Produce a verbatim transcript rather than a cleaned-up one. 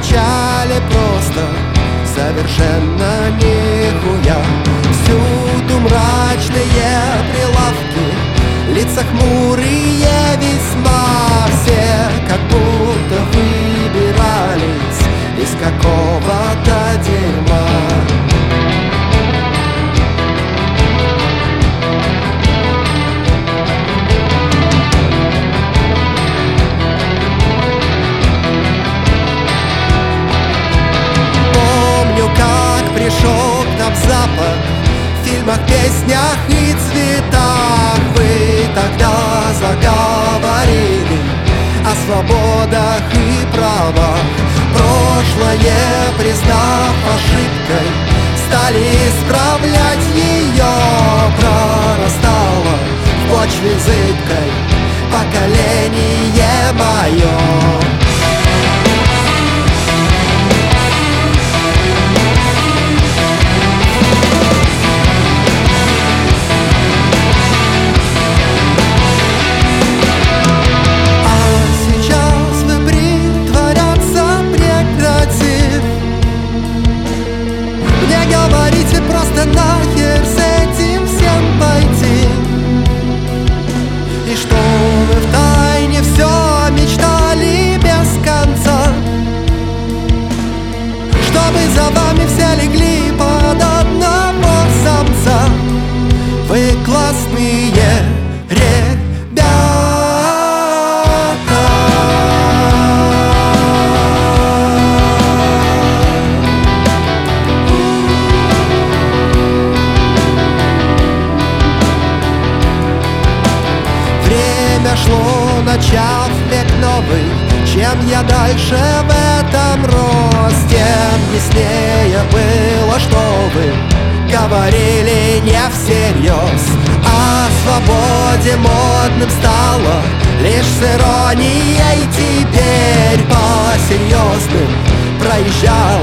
печали просто совершенно нихуя. Всюду мрачные прилавки, лица хмурые весьма. Все как будто выбирались из какого-то дерьма. Пришел к нам запад в фильмах, песнях и цветах. Вы тогда заговорили о свободах и правах. Прошлое, признав ошибкой, стали исправлять ее. Прорастало в почве зыбкой поколение мое. Просто нахер с этим всем пойти. И что вы втайне все мечтали без конца, чтобы за вами все легли под одного самца. Вы классные ребята. Шло, начав век новый. Чем я дальше в этом росте, тем яснее было, что вы говорили не всерьез. О свободе модным стало лишь с иронией. Теперь по серьезным проезжал